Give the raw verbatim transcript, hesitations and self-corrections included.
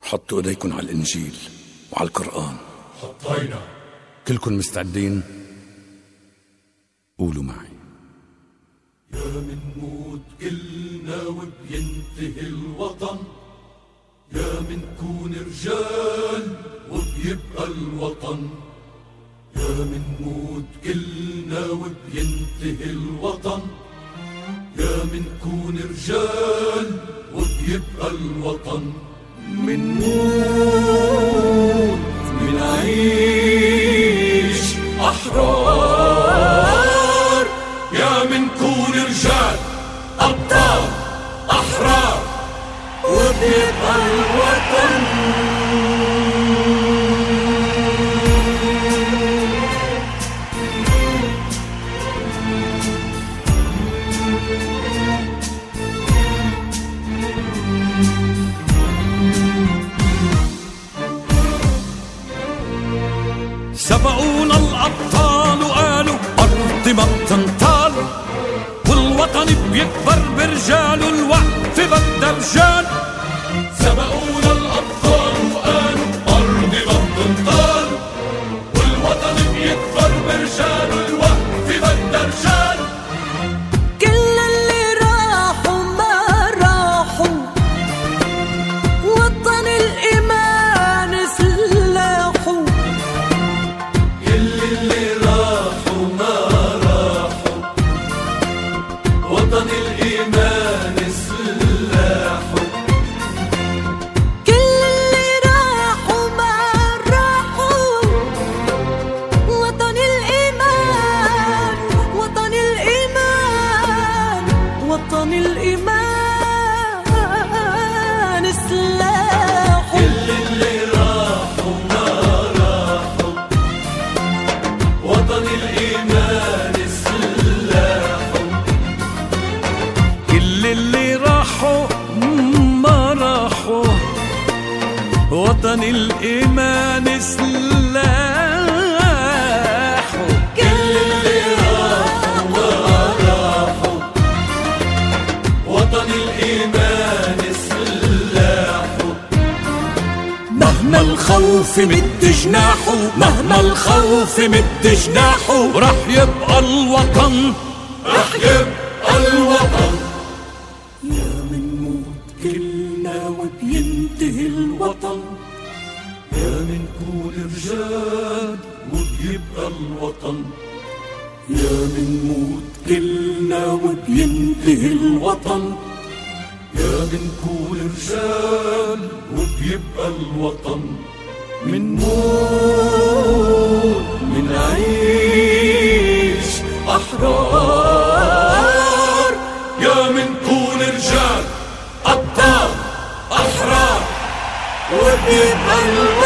حطوا ايديكم على الانجيل وعلى القرآن. حطينا. كلكم مستعدين؟ قولوا معي. يا منموت كلنا وبينتهي الوطن، يا منكون رجال وبيبقى الوطن، يا منموت كلنا وبينتهي الوطن، يا منكون رجال وبيبقى الوطن. منموت منعيش أحرار، يا منكون رجال أبطال أحرار وبيبقى الوطن. سبقونا الأبطال وقالوا أرض ما بتنطال، والوطن بيكبر برجاله، الوقت بدها رجال. سبقونا الأبطال وقالوا أرض ما بتنطال، والوطن بيكبر برجاله، الوقت بدها رجال. كل اللي راحوا ما راحوا، وطن الإيمان سلاحوا. كل اللي راحوا ما راحوا، وطن الإيمان سلاحوا. كل اللي راحوا ما راحوا، وطن الإيمان وطن الإيمان وطن الإيمان سلاحوا. كل اللي راحوا ما راحوا، وطن الإيمان سلاحوا. كل اللي راحوا ما راحوا، وطن الإيمان سلاحه. كل اللي راحوا ما راحوا، وطن الإيمان سلاحوا. مهما الخوف مد جناحه، مهما الخوف مد جناحه، رح يبقى الوطن، رح يبقى الوطن. يا منموت كلنا وبينتهي الوطن، يا منكون رجال وبيبقى الوطن، يا منموت كلنا وبينتهي الوطن، يا منكون رجال وبيبقى الوطن. منموت منعيش أحرار، يا منكون رجال أبطال أحرار وبيبقى الوطن.